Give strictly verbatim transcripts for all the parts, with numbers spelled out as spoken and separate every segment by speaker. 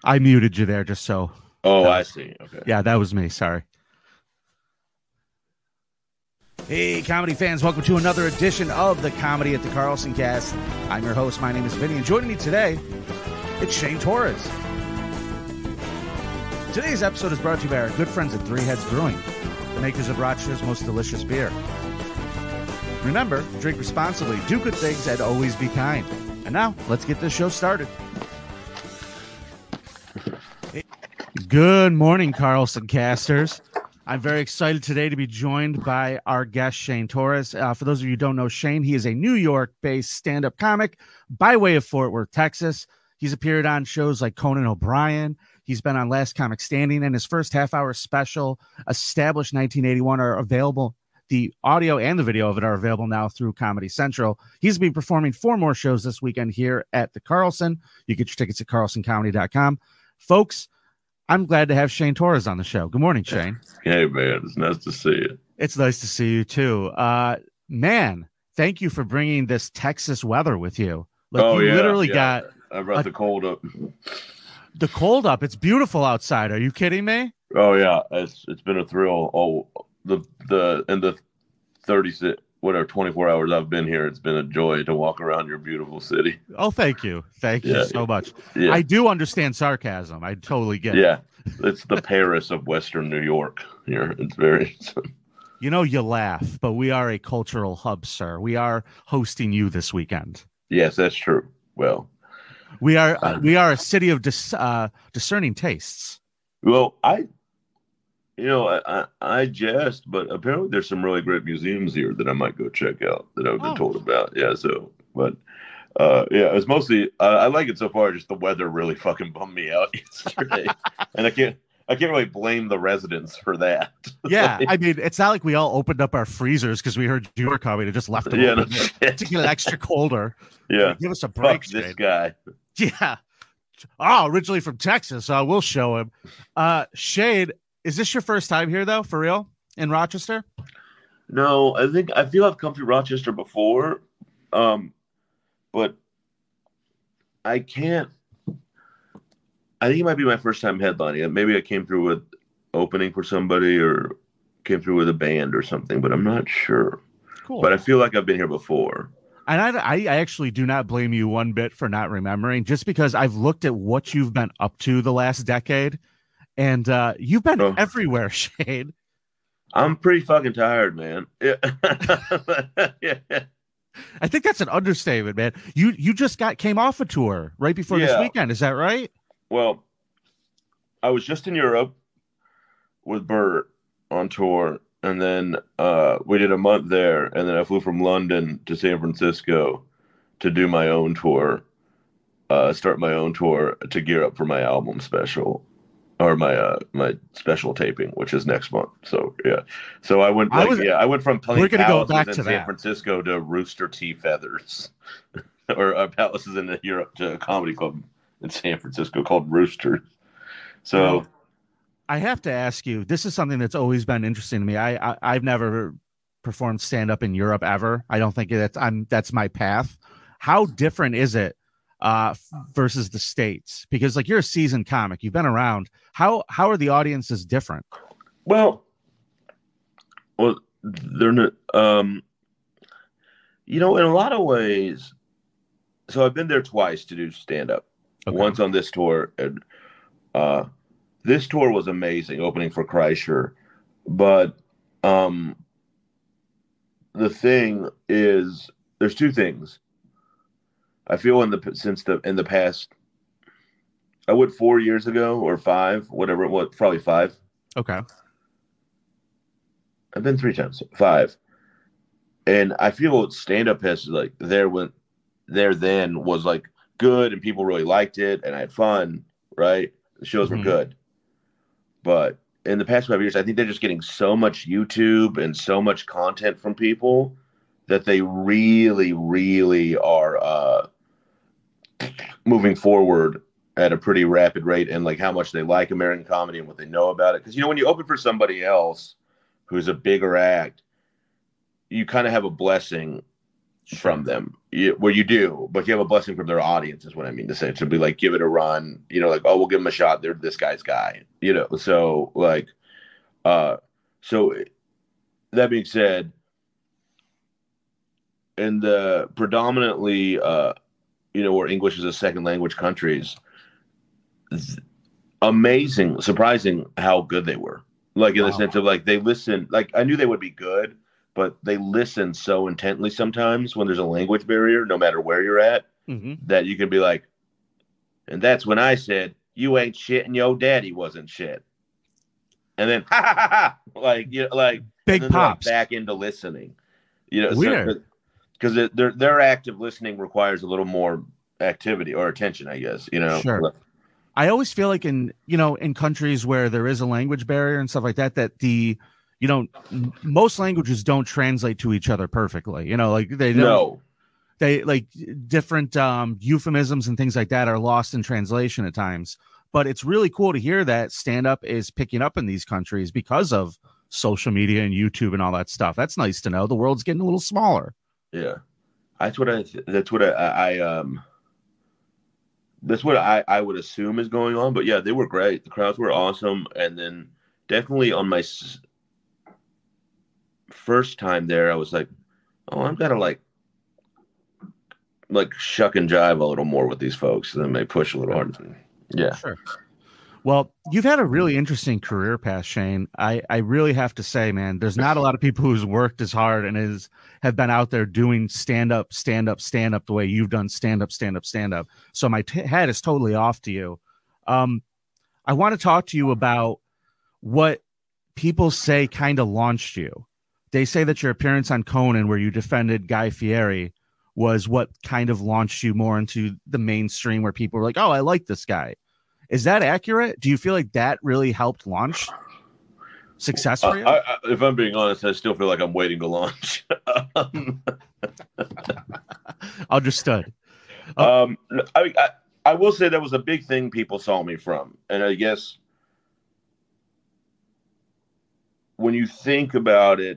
Speaker 1: I muted you there just so.
Speaker 2: Oh,
Speaker 1: That
Speaker 2: I
Speaker 1: was,
Speaker 2: see. Okay.
Speaker 1: yeah, that was me. Sorry. Hey, comedy fans, welcome to another edition of the Comedy at the Carlson Cast. I'm your host. My name is Vinny, and joining me today, it's Shane Torres. Today's episode is brought to you by our good friends at Three Heads Brewing, the makers of Rochester's most delicious beer. Remember, drink responsibly, do good things, and always be kind. And now, let's get this show started. Good morning, Carlson casters. I'm very excited today to be joined by our guest, Shane Torres. Uh, for those of you who don't know Shane, he is a New York-based stand-up comic by way of Fort Worth, Texas. He's appeared on shows like Conan O'Brien. He's been on Last Comic Standing, and his first half-hour special, Established nineteen eighty-one, are available. The audio and the video of it are available now through Comedy Central. He's been performing four more shows this weekend here at the Carlson. You get your tickets at carlson comedy dot com. Folks, I'm glad to have Shane Torres on the show. Good morning, Shane.
Speaker 2: Hey, man. It's nice to see you.
Speaker 1: It's nice to see you, too. Uh, man, thank you for bringing this Texas weather with you. Like,
Speaker 2: oh,
Speaker 1: you
Speaker 2: yeah.
Speaker 1: literally
Speaker 2: yeah.
Speaker 1: got
Speaker 2: I brought
Speaker 1: a,
Speaker 2: the cold up.
Speaker 1: the cold up. It's beautiful outside. Are you kidding me?
Speaker 2: Oh, yeah. It's It's been a thrill. Oh, the, the, in the thirty, whatever, twenty-four hours I've been here, it's been a joy to walk around your beautiful city.
Speaker 1: Oh, thank you. Thank
Speaker 2: yeah,
Speaker 1: you so much.
Speaker 2: Yeah.
Speaker 1: I do understand sarcasm. I totally get
Speaker 2: yeah.
Speaker 1: it.
Speaker 2: Yeah. It's the Paris of Western New York here. It's very...
Speaker 1: You know, you laugh, but we are a cultural hub, sir. We are hosting you this weekend.
Speaker 2: Yes, that's true. Well,
Speaker 1: we are uh, we are a city of dis, uh, discerning tastes.
Speaker 2: Well, I, you know, I, I, I jest, but apparently there's some really great museums here that I might go check out that I've been
Speaker 1: Oh.
Speaker 2: told about. Yeah, so, but, uh, yeah, it's mostly, uh, I like it so far, just the weather really fucking bummed me out yesterday. and I can't, I can't really blame the residents for that.
Speaker 1: Yeah, I mean, it's not like we all opened up our freezers because we heard you were coming and just left them
Speaker 2: yeah,
Speaker 1: open no, to get it extra colder.
Speaker 2: Yeah.
Speaker 1: Like, give us a break.
Speaker 2: Fuck this guy.
Speaker 1: Yeah. Oh, originally from Texas. Uh, we'll show him. Uh, Shade, is this your first time here, though, for real, in Rochester?
Speaker 2: No, I think, I feel I've come to Rochester before, um, but I can't. I think it might be my first time headlining. Maybe I came through with opening for somebody or came through with a band or something, but I'm not sure.
Speaker 1: Cool.
Speaker 2: But I feel like I've been here before.
Speaker 1: And I, I actually do not blame you one bit for not remembering, just because I've looked at what you've been up to the last decade, and uh, you've been oh. everywhere, Shade.
Speaker 2: I'm pretty fucking tired, man. Yeah.
Speaker 1: yeah. I think that's an understatement, man. You you just got came off a tour right before yeah. this weekend. Is that right?
Speaker 2: Well, I was just in Europe with Bert on tour, and then uh, we did a month there, and then I flew from London to San Francisco to do my own tour, uh, start my own tour to gear up for my album special, or my uh, my special taping, which is next month. So yeah, so I went like I was, yeah, I went from playing palaces go in San that. Francisco to Rooster Tea Feathers, or uh, palaces in Europe to a comedy club in San Francisco called Rooster. So.
Speaker 1: You know, I have to ask you, this is something that's always been interesting to me. I, I I've never performed stand up in Europe ever. I don't think that's I'm that's my path. How different is it uh, versus the States? Because like you're a seasoned comic, you've been around. How how are the audiences different?
Speaker 2: Well, well, they're not. Um, you know, in a lot of ways. So I've been there twice to do stand up. Okay. Once on this tour, and uh. This tour was amazing, opening for Kreischer, but um, the thing is, there's two things. I feel in the since the in the past, I went four years ago or five, whatever it was, probably five.
Speaker 1: Okay,
Speaker 2: I've been three times, five, and I feel stand up has like there when there then was like good and people really liked it and I had fun, right? The shows mm-hmm. were good. But in the past five years, I think they're just getting so much YouTube and so much content from people that they really, really are uh, moving forward at a pretty rapid rate and like how much they like American comedy and what they know about it. Because, you know, when you open for somebody else who's a bigger act, you kind of have a blessing from them, you, where you do, but you have a blessing from their audience, is what I mean to say. To be like, give it a run, you know, like, oh, we'll give them a shot. They're this guy's guy, you know. So like, uh, so that being said, in the predominantly, uh, you know, where English is a second language countries, amazing, surprising how good they were. Like in wow. the sense of like they listen. Like I knew they would be good, but they listen so intently sometimes when there's a language barrier, no matter where you're at, mm-hmm. that you can be like, and that's when I said, you ain't shit and your daddy wasn't shit. And then, ha ha ha ha, like, you know, like,
Speaker 1: big pops
Speaker 2: like back into listening, you know,
Speaker 1: weird.
Speaker 2: Because so, their, their active listening requires a little more activity or attention, I guess, you know.
Speaker 1: Sure. I always feel like in, you know, in countries where there is a language barrier and stuff like that, that the, you know, most languages don't translate to each other perfectly. You know, like they don't,
Speaker 2: no.
Speaker 1: they like different um, euphemisms and things like that are lost in translation at times. But it's really cool to hear that stand up is picking up in these countries because of social media and YouTube and all that stuff. That's nice to know. The world's getting a little smaller.
Speaker 2: Yeah, that's what I. That's what I. I um. That's what I, I would assume is going on. But yeah, they were great. The crowds were awesome. And then definitely on my s- first time there, I was like, oh, I've got to like, like shuck and jive a little more with these folks. And then they push a little harder. Yeah.
Speaker 1: Sure. Well, you've had a really interesting career path, Shane. I, I really have to say, man, there's not a lot of people who's worked as hard and is have been out there doing stand up, stand up, stand up the way you've done stand up, stand up, stand up. So my t- head is totally off to you. Um, I want to talk to you about what people say kind of launched you. They say that your appearance on Conan, where you defended Guy Fieri, was what kind of launched you more into the mainstream, where people were like, "Oh, I like this guy." Is that accurate? Do you feel like that really helped launch success for you?
Speaker 2: Uh, I, I, if I'm being honest, I still feel like I'm waiting to launch.
Speaker 1: Understood.
Speaker 2: Um, I, I I will say that was a big thing people saw me from, and I guess when you think about it,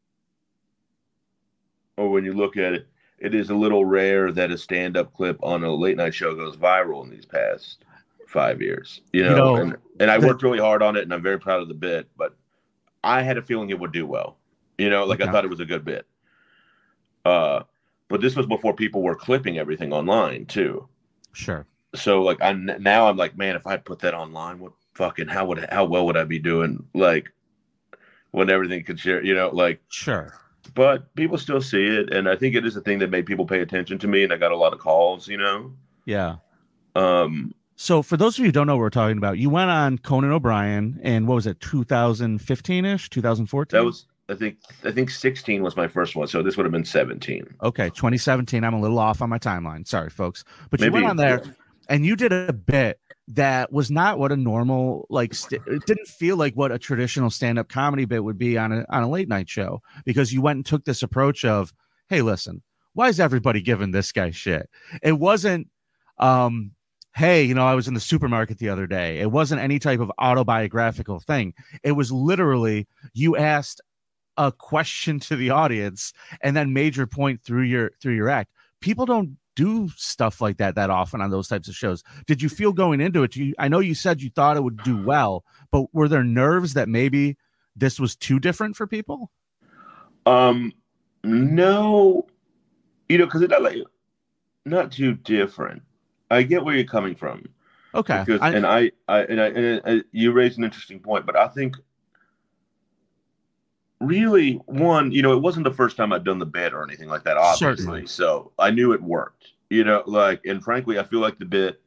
Speaker 2: or when you look at it, it is a little rare that a stand-up clip on a late night show goes viral in these past five years, you know,
Speaker 1: you know
Speaker 2: and, and I
Speaker 1: the,
Speaker 2: worked really hard on it and I'm very proud of the bit, but I had a feeling it would do well, you know, like okay. I thought it was a good bit. Uh, but this was before people were clipping everything online too.
Speaker 1: Sure.
Speaker 2: So like I'm now I'm like, man, if I put that online, what fucking, how would, how well would I be doing? Like when everything could share, you know, like,
Speaker 1: sure.
Speaker 2: But people still see it. And I think it is a thing that made people pay attention to me. And I got a lot of calls, you know?
Speaker 1: Yeah.
Speaker 2: Um,
Speaker 1: So for those of you who don't know what we're talking about, you went on Conan O'Brien in, what was it, twenty fifteen-ish, twenty fourteen?
Speaker 2: That was, I think, I think sixteen was my first one. So this would have been seventeen.
Speaker 1: Okay, twenty seventeen. I'm a little off on my timeline. Sorry, folks. But
Speaker 2: Maybe,
Speaker 1: you went on there
Speaker 2: yeah.
Speaker 1: and you did a bit that was not what a normal, like, st- it didn't feel like what a traditional stand-up comedy bit would be on a, on a late night show, because you went and took this approach of, hey, listen, why is everybody giving this guy shit? It wasn't, um, hey, you know, I was in the supermarket the other day. It wasn't any type of autobiographical thing. It was literally you asked a question to the audience and then made your point through your through your act. People don't do stuff like that that often on those types of shows. Did you feel going into it? You, I know you said you thought it would do well, but were there nerves that maybe this was too different for people?
Speaker 2: Um, no, you know, because it's not like not too different. I get where you're coming from.
Speaker 1: Okay.
Speaker 2: Because,
Speaker 1: I,
Speaker 2: and I, I, and I, and I, you raised an interesting point, but I think really one, you know, it wasn't the first time I'd done the bit or anything like that, obviously.
Speaker 1: Certainly.
Speaker 2: So I knew it worked, you know, like, and frankly, I feel like the bit,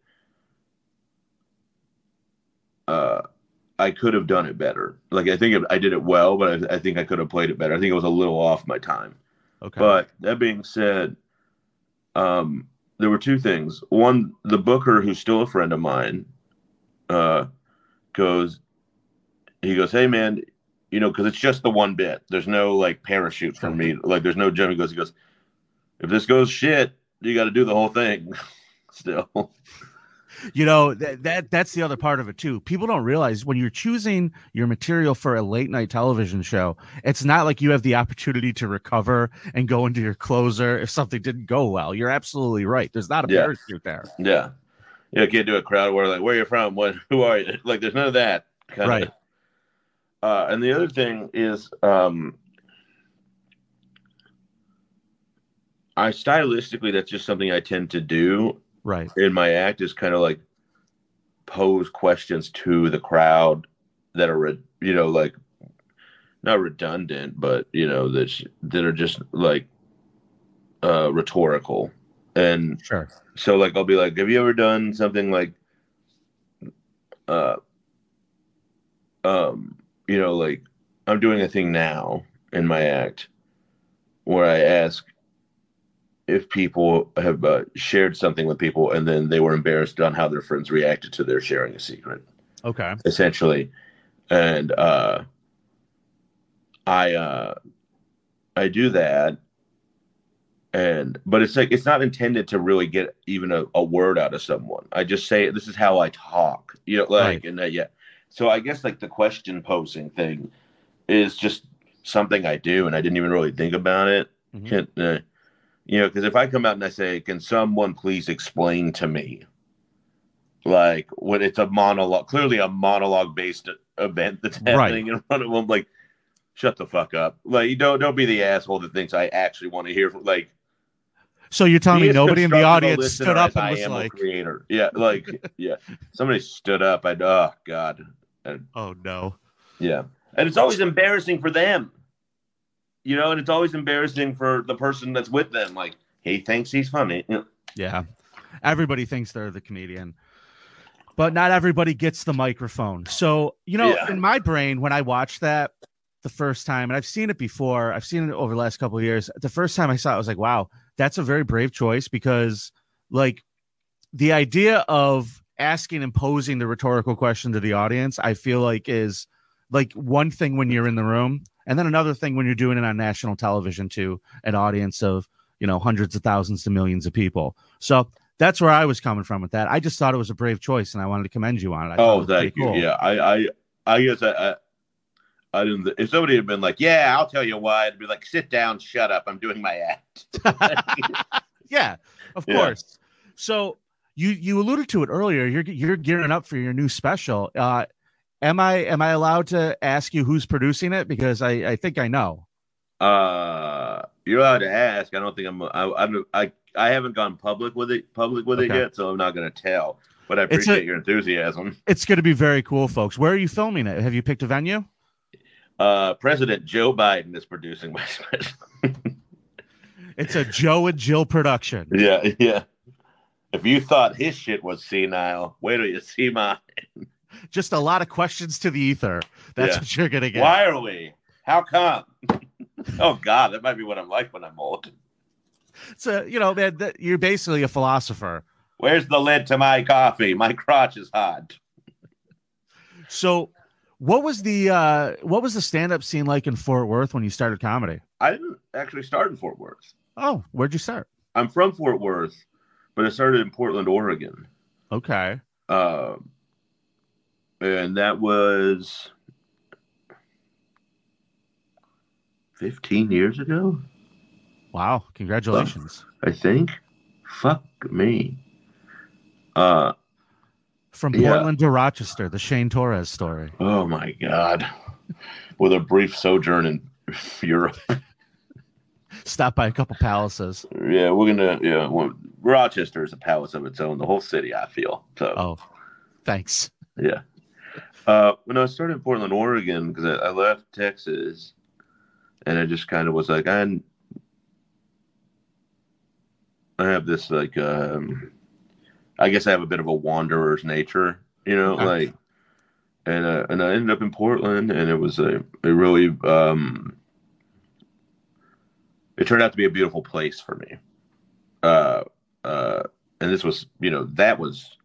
Speaker 2: uh, I could have done it better. Like, I think it, I did it well, but I, I think I could have played it better. I think it was a little off my time.
Speaker 1: Okay.
Speaker 2: But that being said, um, there were two things. One, the booker, who's still a friend of mine, uh, goes, he goes, hey man, you know, because it's just the one bit. There's no like parachute for me. Like there's no jump. He goes, he goes, if this goes shit, you got to do the whole thing still.
Speaker 1: You know, that, that that's the other part of it too. People don't realize when you're choosing your material for a late night television show, it's not like you have the opportunity to recover and go into your closer if something didn't go well. You're absolutely right. There's not a
Speaker 2: Yeah.
Speaker 1: parachute there.
Speaker 2: Yeah. You can't do a crowd where like, where you from? What? Who are you? Like, there's none of that. Kinda.
Speaker 1: Right.
Speaker 2: Uh, and the other thing is, um, I stylistically, that's just something I tend to do.
Speaker 1: Right.
Speaker 2: In my act is kind of like pose questions to the crowd that are, you know, like not redundant, but you know, that that are just like uh, rhetorical. And
Speaker 1: sure.
Speaker 2: So like, I'll be like, have you ever done something like, uh, um, you know, like I'm doing a thing now in my act where I ask if people have uh, shared something with people and then they were embarrassed on how their friends reacted to their sharing a secret.
Speaker 1: Okay.
Speaker 2: Essentially. And uh, I uh, I do that. And but it's like it's not intended to really get even a, a word out of someone. I just say this is how I talk. You know, like
Speaker 1: right.
Speaker 2: and uh, yeah. So I guess like the question posing thing is just something I do and I didn't even really think about it. Mm-hmm. Can, uh, You know, because if I come out and I say, can someone please explain to me, like when it's a monologue, clearly a monologue based event that's happening right. in front of them, like, shut the fuck up. Like, you don't, don't be the asshole that thinks I actually want to hear from, like.
Speaker 1: So you're telling me nobody in the audience stood up and
Speaker 2: I
Speaker 1: was
Speaker 2: am
Speaker 1: like,
Speaker 2: a creator. Yeah. Like, yeah. Somebody stood up. I'd, oh God. And,
Speaker 1: oh no.
Speaker 2: Yeah. And it's always embarrassing for them. You know, and it's always embarrassing for the person that's with them. Like, he thinks he's funny. You know?
Speaker 1: Yeah. Everybody thinks they're the comedian. But not everybody gets the microphone. So, you know, yeah. in my brain, when I watched that the first time, and I've seen it before, I've seen it over the last couple of years. The first time I saw it, I was like, wow, that's a very brave choice because, like, the idea of asking and posing the rhetorical question to the audience, I feel like is like one thing when you're in the room. And then another thing when you're doing it on national television to an audience of, you know, hundreds of thousands to millions of people. So that's where I was coming from with that. I just thought it was a brave choice, and I wanted to commend you on it. I
Speaker 2: oh, thank you. Cool. Yeah, I, I, I guess I, I, I didn't. If somebody had been like, "Yeah, I'll tell you why," I'd be like, "Sit down, shut up. I'm doing my act."
Speaker 1: Yeah, of yeah. course. So you you alluded to it earlier. You're you're gearing up for your new special. Uh, Am I am I allowed to ask you who's producing it? Because I, I think I know.
Speaker 2: Uh, you're allowed to ask. I don't think I'm. I I'm, I I haven't gone public with it public with okay. it yet, so I'm not going to tell. But I appreciate a, your enthusiasm.
Speaker 1: It's going to be very cool, folks. Where are you filming it? Have you picked a venue?
Speaker 2: Uh, President Joe Biden is producing my special.
Speaker 1: It's a Joe and Jill production.
Speaker 2: Yeah, yeah. If you thought his shit was senile, wait till you see mine.
Speaker 1: Just a lot of questions to the ether. That's yeah. what you're gonna get.
Speaker 2: Why are we? How come? Oh God, that might be what I'm like when I'm old.
Speaker 1: So you know, man, that, you're basically a philosopher.
Speaker 2: Where's the lid to my coffee? My crotch is hot.
Speaker 1: So, what was the uh, what was the stand-up scene like in Fort Worth when you started comedy?
Speaker 2: I didn't actually start in Fort Worth.
Speaker 1: Oh, where'd you start?
Speaker 2: I'm from Fort Worth, but I started in Portland, Oregon.
Speaker 1: Okay.
Speaker 2: Uh, and that was fifteen years ago.
Speaker 1: Wow. Congratulations.
Speaker 2: I think. Fuck me. Uh,
Speaker 1: From Portland yeah. to Rochester, the Shane Torres story.
Speaker 2: Oh, my God. With a brief sojourn in Europe.
Speaker 1: Stop by a couple palaces.
Speaker 2: Yeah, we're going to, yeah. Well, Rochester is a palace of its own, the whole city, I feel. So.
Speaker 1: Oh, thanks.
Speaker 2: Yeah. Uh, when I started in Portland, Oregon, because I, I left Texas, and I just kind of was like, I, I have this, like, um, I guess I have a bit of a wanderer's nature, you know, okay. like, and uh, and I ended up in Portland, and it was a, a really, um, it turned out to be a beautiful place for me. Uh, uh, and this was, you know, that was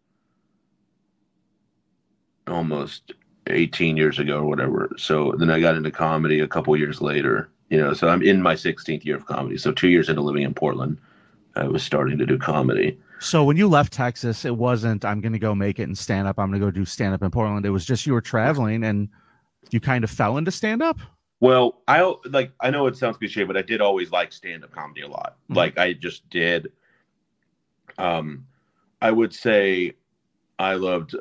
Speaker 2: almost eighteen years ago or whatever. So then I got into comedy a couple years later, you know, so I'm in my sixteenth year of comedy. So two years into living in Portland, I was starting to do comedy.
Speaker 1: So when you left Texas, it wasn't I'm going to go make it and stand up. I'm going to go do stand up in Portland. It was just you were traveling and you kind of fell into stand up.
Speaker 2: Well, I like I know it sounds cliche, but I did always like stand-up comedy a lot.
Speaker 1: Mm-hmm.
Speaker 2: Like I just did. Um, I would say I loved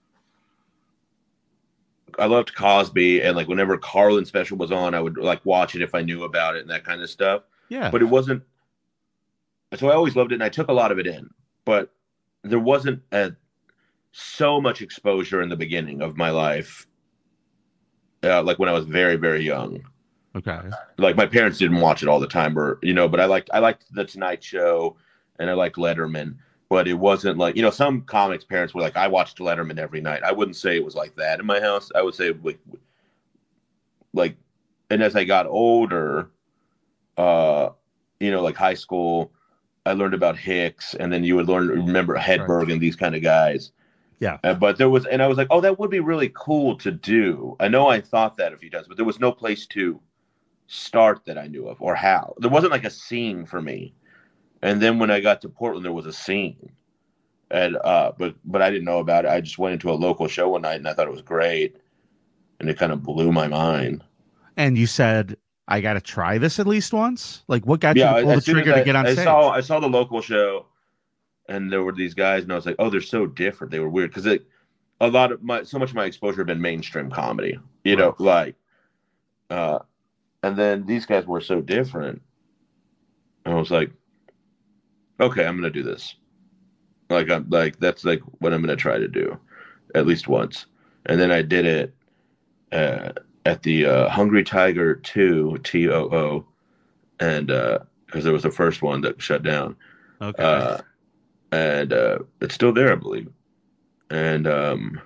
Speaker 2: I loved Cosby, and like whenever Carlin special was on, I would like watch it if I knew about it and that kind of stuff.
Speaker 1: Yeah.
Speaker 2: But it wasn't. So I always loved it, and I took a lot of it in. But there wasn't a, so much exposure in the beginning of my life, uh, like when I was very very young.
Speaker 1: Okay.
Speaker 2: Like my parents didn't watch it all the time, or you know, but I liked I liked the Tonight Show, and I liked Letterman. But it wasn't like, you know, some comics parents were like, I watched Letterman every night. I wouldn't say it was like that in my house. I would say like, like, and as I got older, uh, you know, like high school, I learned about Hicks, and then you would learn, remember Hedberg right. and these kind of guys.
Speaker 1: Yeah.
Speaker 2: Uh, but there was, and I was like, oh, that would be really cool to do. I know I thought that a few times, but there was no place to start that I knew of or how. There wasn't like a scene for me. And then when I got to Portland, there was a scene, and uh, but but I didn't know about it. I just went into a local show one night, and I thought it was great, and it kind of blew my mind.
Speaker 1: And you said, "I got to try this at least once." Like, what got
Speaker 2: yeah,
Speaker 1: you to pull the trigger
Speaker 2: I,
Speaker 1: to get on
Speaker 2: I
Speaker 1: stage?
Speaker 2: Saw I saw the local show, and there were these guys, and I was like, "Oh, they're so different. They were weird." Because a lot of my so much of my exposure had been mainstream comedy, you right. know, like, uh, and then these guys were so different. And I was like, okay, I'm gonna do this. Like I'm like that's like what I'm gonna try to do, at least once. And then I did it uh, at the uh, Hungry Tiger two T O O, and because uh, there was the first one that shut down.
Speaker 1: Okay.
Speaker 2: Uh, and uh, it's still there, I believe. And um,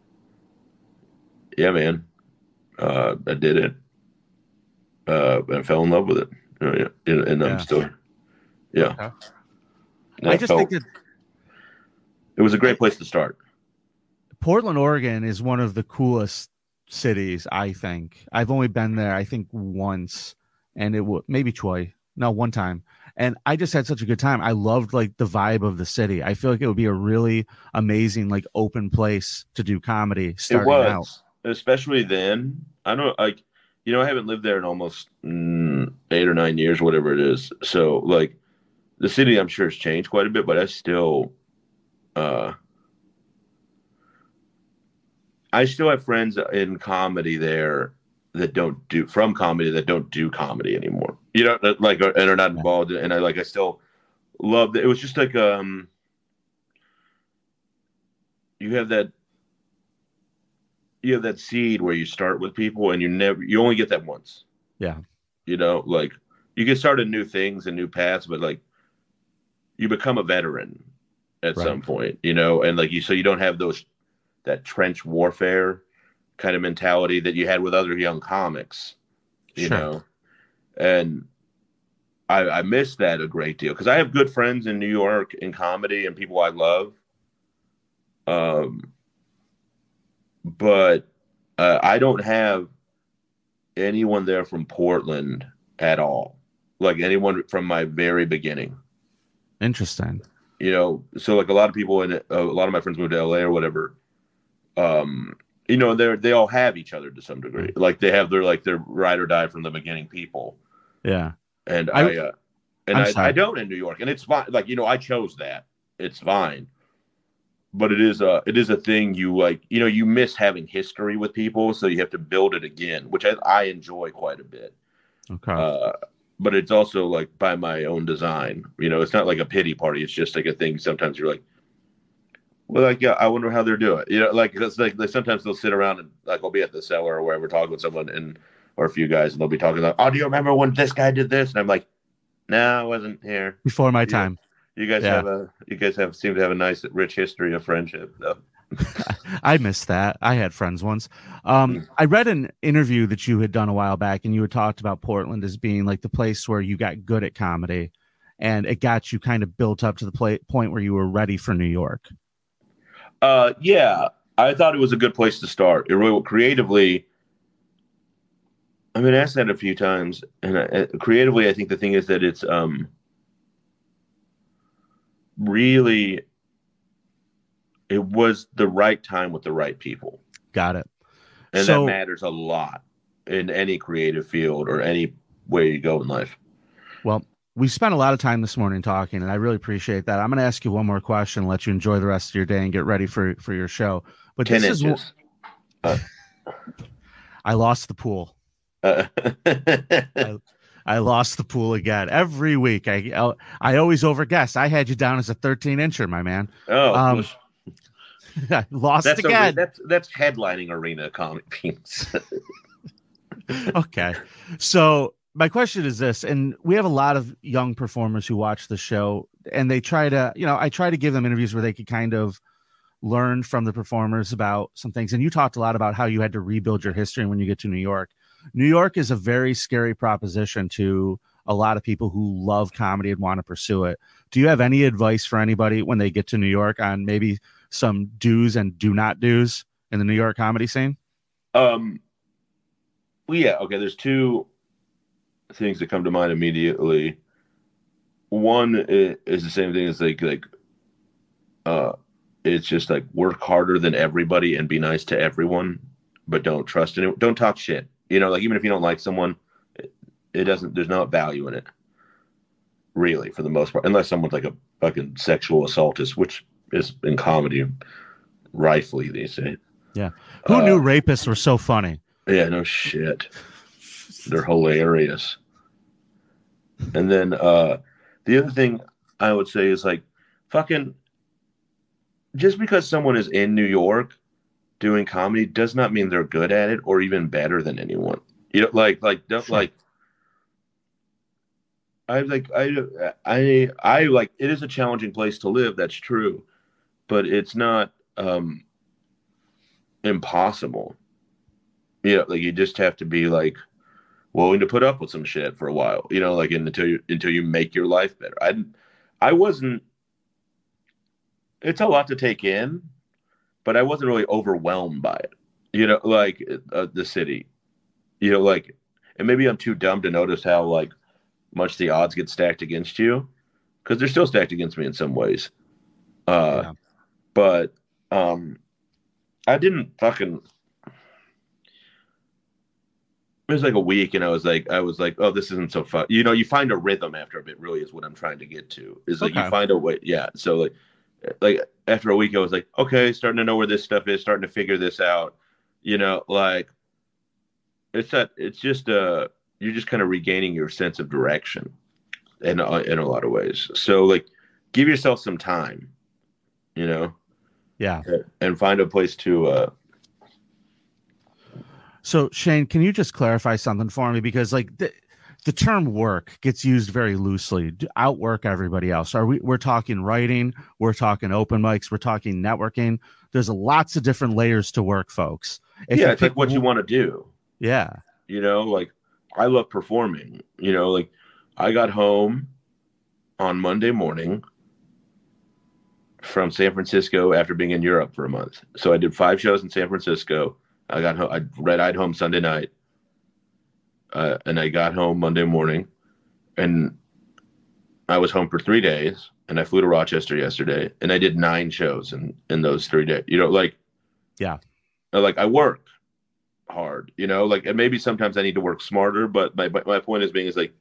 Speaker 2: yeah, man, uh, I did it. Uh, and I fell in love with it, you know, and, and yeah. I'm still, yeah. Okay.
Speaker 1: I, I just felt, think that
Speaker 2: it was a great place to start.
Speaker 1: Portland, Oregon is one of the coolest cities, I think. I've only been there, I think, once, and it was maybe Troy. No, one time. And I just had such a good time. I loved like the vibe of the city. I feel like it would be a really amazing, like open place to do comedy starting
Speaker 2: it was,
Speaker 1: out.
Speaker 2: Especially then. I don't like, you know, I haven't lived there in almost mm, eight or nine years, whatever it is. So like, the city, I'm sure, has changed quite a bit, but I still, uh, I still have friends in comedy there that don't do from comedy that don't do comedy anymore. You know, like and are not involved. And I like, I still love that. It was just like, um, you have that, you have that seed where you start with people, and you never, you only get that once.
Speaker 1: Yeah,
Speaker 2: you know, like you can start in new things and new paths, but like. You become a veteran at right. some point, you know, and like you, so you don't have those, that trench warfare kind of mentality that you had with other young comics, you sure. know, and I, I miss that a great deal because I have good friends in New York in comedy and people I love. Um, but uh, I don't have anyone there from Portland at all, like anyone from my very beginning.
Speaker 1: Interesting.
Speaker 2: You know, so like a lot of people in a lot of my friends moved to L A or whatever. Um, you know, they they all have each other to some degree. Like they have their like their ride or die from the beginning people.
Speaker 1: Yeah.
Speaker 2: And I, I uh, and I, I don't in New York, and it's fine. Like you know, I chose that. It's fine. But it is a it is a thing you like. You know, you miss having history with people, so you have to build it again, which I, I enjoy quite a bit.
Speaker 1: Okay.
Speaker 2: Uh, But it's also like by my own design, you know, it's not like a pity party. It's just like a thing. Sometimes you're like, well, like, yeah, I wonder how they're doing. You know, like, it's like, like sometimes they'll sit around and like, I'll be at the cellar or wherever talking with someone and, or a few guys and they'll be talking like, oh, do you remember when this guy did this? And I'm like, no, I wasn't here.
Speaker 1: Before my
Speaker 2: you,
Speaker 1: time.
Speaker 2: You guys yeah. have a, you guys have seem to have a nice, rich history of friendship though.
Speaker 1: I missed that. I had friends once. Um, mm. I read an interview that you had done a while back, and you had talked about Portland as being like the place where you got good at comedy, and it got you kind of built up to the play- point where you were ready for New York.
Speaker 2: Uh, yeah, I thought it was a good place to start. It really creatively. I've been asked that a few times, and I, creatively, I think the thing is that it's um. really, it was the right time with the right people.
Speaker 1: Got it.
Speaker 2: And that
Speaker 1: So,
Speaker 2: matters a lot in any creative field or any way you go in life.
Speaker 1: well, we spent a lot of time this morning talking, and I really appreciate that. I'm going to ask you one more question, let you enjoy the rest of your day and get ready for for your show. But
Speaker 2: ten
Speaker 1: this is
Speaker 2: inches. Uh,
Speaker 1: I lost the pool.
Speaker 2: uh,
Speaker 1: I, I lost the pool again every week. I I always overguess. I had you down as a thirteen incher, my man.
Speaker 2: oh,
Speaker 1: Um,
Speaker 2: well,
Speaker 1: I lost
Speaker 2: that's
Speaker 1: again.
Speaker 2: A, that's that's headlining arena comic beans.
Speaker 1: Okay, so my question is this, and we have a lot of young performers who watch the show, and they try to, you know, I try to give them interviews where they could kind of learn from the performers about some things. And you talked a lot about how you had to rebuild your history when you get to New York. New York is a very scary proposition to a lot of people who love comedy and want to pursue it. Do you have any advice for anybody when they get to New York on maybe some do's and do not do's in the New York comedy scene?
Speaker 2: Um, well, yeah, okay. There's two things that come to mind immediately. One is, is the same thing as like like uh it's just like work harder than everybody and be nice to everyone, but don't trust anyone. Don't talk shit. You know, like even if you don't like someone, it, it doesn't. There's no value in it, really, for the most part, unless someone's like a fucking sexual assaultist, which is in comedy rightfully these days.
Speaker 1: Yeah. Who
Speaker 2: uh,
Speaker 1: knew rapists were so funny?
Speaker 2: Yeah, no shit. They're hilarious. And then uh, the other thing I would say is like, fucking, just because someone is in New York doing comedy does not mean they're good at it or even better than anyone. You know, like, like, don't
Speaker 1: Sure.
Speaker 2: like. I like, I, I, I like. It is a challenging place to live. That's true, but it's not um, impossible. You know, like you just have to be like willing to put up with some shit for a while. You know, like until you until you make your life better. I, I wasn't. It's a lot to take in, but I wasn't really overwhelmed by it. You know, like uh, the city. You know, like, and maybe I'm too dumb to notice how like much the odds get stacked against you, because they're still stacked against me in some ways. Uh,
Speaker 1: Yeah.
Speaker 2: but um, I didn't fucking. It was like a week, and I was like, I was like, oh, this isn't so fun. You know, you find a rhythm after a bit. Really, is what I'm trying to get to. Is like you
Speaker 1: Okay.
Speaker 2: find a way. Yeah. So like, like after a week, I was like, okay, starting to know where this stuff is, starting to figure this out. You know, like it's that. It's just uh, you're just kind of regaining your sense of direction, in uh, in a lot of ways. So like, give yourself some time. You know.
Speaker 1: Yeah.
Speaker 2: And find a place to. Uh,
Speaker 1: So Shane, can you just clarify something for me? Because like the, the term work gets used very loosely. Outwork everybody else. Are we? We're talking writing. We're talking open mics. We're talking networking. There's lots of different layers to work, folks. If
Speaker 2: yeah,
Speaker 1: you
Speaker 2: it's
Speaker 1: pick,
Speaker 2: like what you want to do.
Speaker 1: yeah,
Speaker 2: You know, like I love performing. You know, like I got home on Monday morning from San Francisco after being in Europe for a month. So I did five shows in San Francisco. I got home, I red-eyed home Sunday night, uh, and I got home Monday morning, and I was home for three days, and I flew to Rochester yesterday, and I did nine shows in in those three days. You know, like
Speaker 1: yeah,
Speaker 2: like I work hard. You know, like and maybe sometimes I need to work smarter, but my my point is being is like,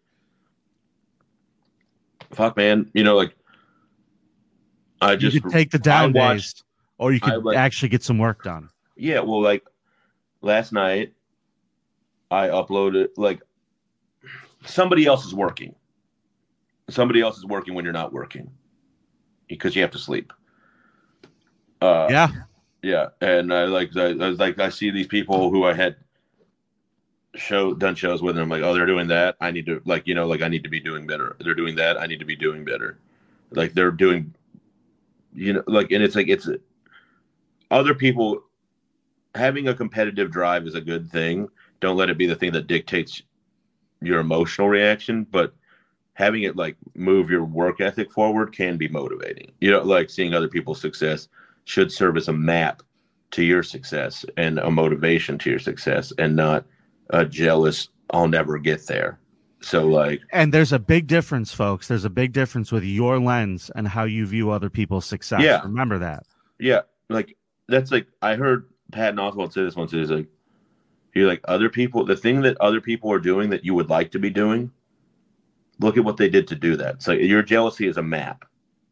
Speaker 2: fuck, man. You know, like I
Speaker 1: you
Speaker 2: just
Speaker 1: could take the
Speaker 2: I
Speaker 1: down
Speaker 2: watched
Speaker 1: days, or you
Speaker 2: I
Speaker 1: could
Speaker 2: like
Speaker 1: actually get some work done.
Speaker 2: yeah. Well, like last night I uploaded like somebody else is working. Somebody else is working when you're not working because you have to sleep. Uh,
Speaker 1: Yeah,
Speaker 2: yeah, and I like I, I was like I see these people who I had show done shows with, and I'm like, oh, they're doing that. I need to like you know like I need to be doing better. They're doing that. I need to be doing better. Like they're doing, you know, like and it's like it's other people having a competitive drive is a good thing. Don't let it be the thing that dictates your emotional reaction, but having it like move your work ethic forward can be motivating. You know, like seeing other people's success should serve as a map to your success and a motivation to your success and not a jealous, I'll never get there. So like,
Speaker 1: and there's a big difference, folks. There's a big difference with your lens and how you view other people's success.
Speaker 2: Yeah.
Speaker 1: Remember that.
Speaker 2: Yeah. Like that's like, I heard Patton Oswalt say this once. He's like, you're like other people, the thing that other people are doing that you would like to be doing, look at what they did to do that. So your jealousy is a map.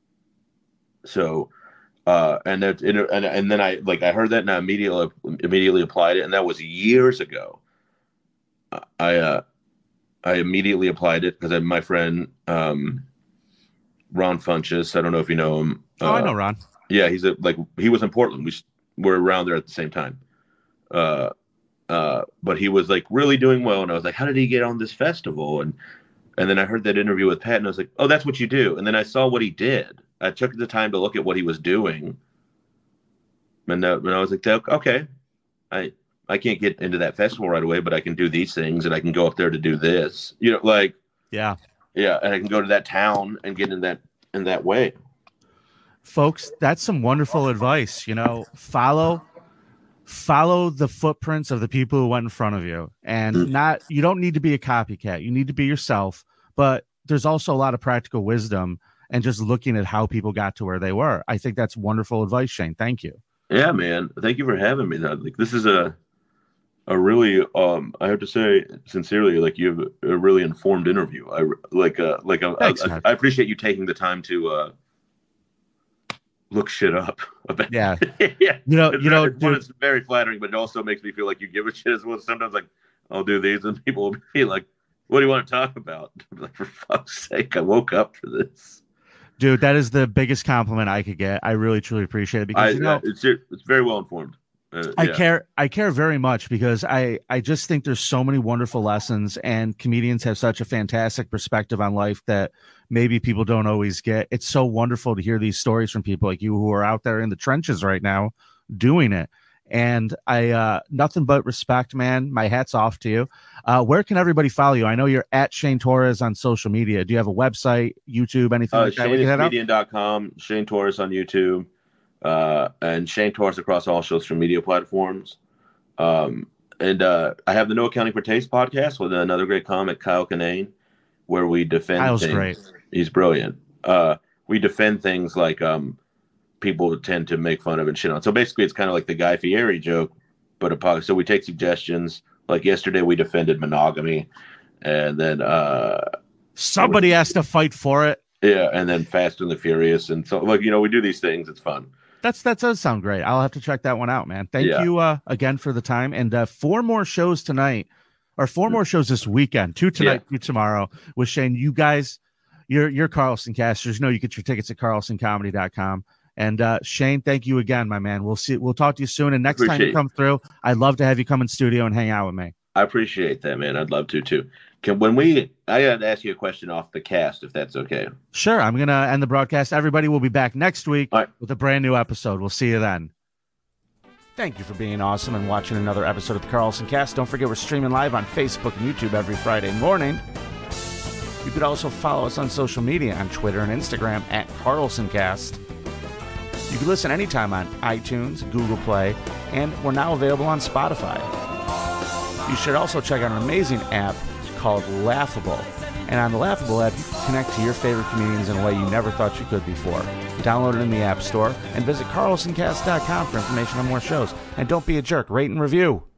Speaker 2: So, uh, and that, and, and then I, like, I heard that and I immediately, immediately applied it. And that was years ago. I, uh, I immediately applied it because my friend, um, Ron Funches, I don't know if you know him.
Speaker 1: Oh,
Speaker 2: uh,
Speaker 1: I know Ron.
Speaker 2: Yeah. He's a, like, he was in Portland. We were around there at the same time. Uh, uh, but he was like really doing well. And I was like, how did he get on this festival? And, and then I heard that interview with Pat and I was like, oh, that's what you do. And then I saw what he did. I took the time to look at what he was doing. And, uh, and I was like, okay, I, I can't get into that festival right away, but I can do these things and I can go up there to do this, you know, like,
Speaker 1: yeah,
Speaker 2: yeah. And I can go to that town and get in that, in that way.
Speaker 1: Folks, that's some wonderful advice. You know, follow, follow the footprints of the people who went in front of you, and mm. not, you don't need to be a copycat. You need to be yourself, but there's also a lot of practical wisdom and just looking at how people got to where they were. I think that's wonderful advice, Shane. Thank you.
Speaker 2: Yeah, man. Thank you for having me. Like, this is a, a really, um, I have to say sincerely, like you have a really informed interview. I like, uh, like, a,
Speaker 1: Thanks,
Speaker 2: a, I appreciate you taking the time to, uh, look shit up about.
Speaker 1: Yeah.
Speaker 2: Yeah.
Speaker 1: You know,
Speaker 2: it's
Speaker 1: you
Speaker 2: very,
Speaker 1: know,
Speaker 2: it's, it's very flattering, but it also makes me feel like you give a shit as well. Sometimes like I'll do these and people will be like, what do you want to talk about? I'm like, for fuck's sake, I woke up for this.
Speaker 1: Dude, that is the biggest compliment I could get. I really, truly appreciate it because
Speaker 2: I,
Speaker 1: you know,
Speaker 2: it's it's very well informed. Uh,
Speaker 1: I
Speaker 2: yeah.
Speaker 1: care. I care very much because I, I just think there's so many wonderful lessons, and comedians have such a fantastic perspective on life that maybe people don't always get. It's so wonderful to hear these stories from people like you who are out there in the trenches right now doing it. And I, uh, nothing but respect, man. My hat's off to you. Uh, where can everybody follow you? I know you're at Shane Torres on social media. Do you have a website, YouTube, anything
Speaker 2: Uh,
Speaker 1: like that?
Speaker 2: Shane is comedian dot com, Shane Torres on YouTube. Uh, and Shane Torres across all social media platforms. Um, and uh, I have the No Accounting for Taste podcast with another great comic, Kyle Kinane, where we defend
Speaker 1: Kyle's
Speaker 2: things.
Speaker 1: Great.
Speaker 2: He's brilliant. Uh, we defend things like um, people tend to make fun of and shit on. So basically, it's kind of like the Guy Fieri joke, but a podcast. So we take suggestions. Like yesterday, we defended monogamy, and then uh,
Speaker 1: somebody we, has to fight for it.
Speaker 2: Yeah, and then Fast and the Furious, and so like you know, we do these things. It's fun.
Speaker 1: That's that does sound great. I'll have to check that one out, man. Thank
Speaker 2: yeah.
Speaker 1: you uh, again for the time. And uh, four more shows tonight, or four more shows this weekend. Two tonight, yeah. two tomorrow with Shane. You guys, you're you're Carlson casters. You know you get your tickets at carlson comedy dot com. And uh, Shane, thank you again, my man. We'll see. We'll talk to you soon. And next
Speaker 2: appreciate
Speaker 1: time you come through, I'd love to have you come in studio and hang out with me.
Speaker 2: I appreciate that, man. I'd love to too. Can when we, I got to ask you a question off the cast, if that's okay.
Speaker 1: Sure. I'm going to end the broadcast. Everybody will be back next week
Speaker 2: right.
Speaker 1: with a brand new episode. We'll see you then. Thank you for being awesome and watching another episode of the Carlson Cast. Don't forget we're streaming live on Facebook and YouTube every Friday morning. You could also follow us on social media on Twitter and Instagram at CarlsonCast. You can listen anytime on iTunes, Google Play, and we're now available on Spotify. You should also check out an amazing app called Laughable. And on the Laughable app, you can connect to your favorite comedians in a way you never thought you could before. Download it in the App Store and visit carlson cast dot com for information on more shows. And don't be a jerk. Rate and review.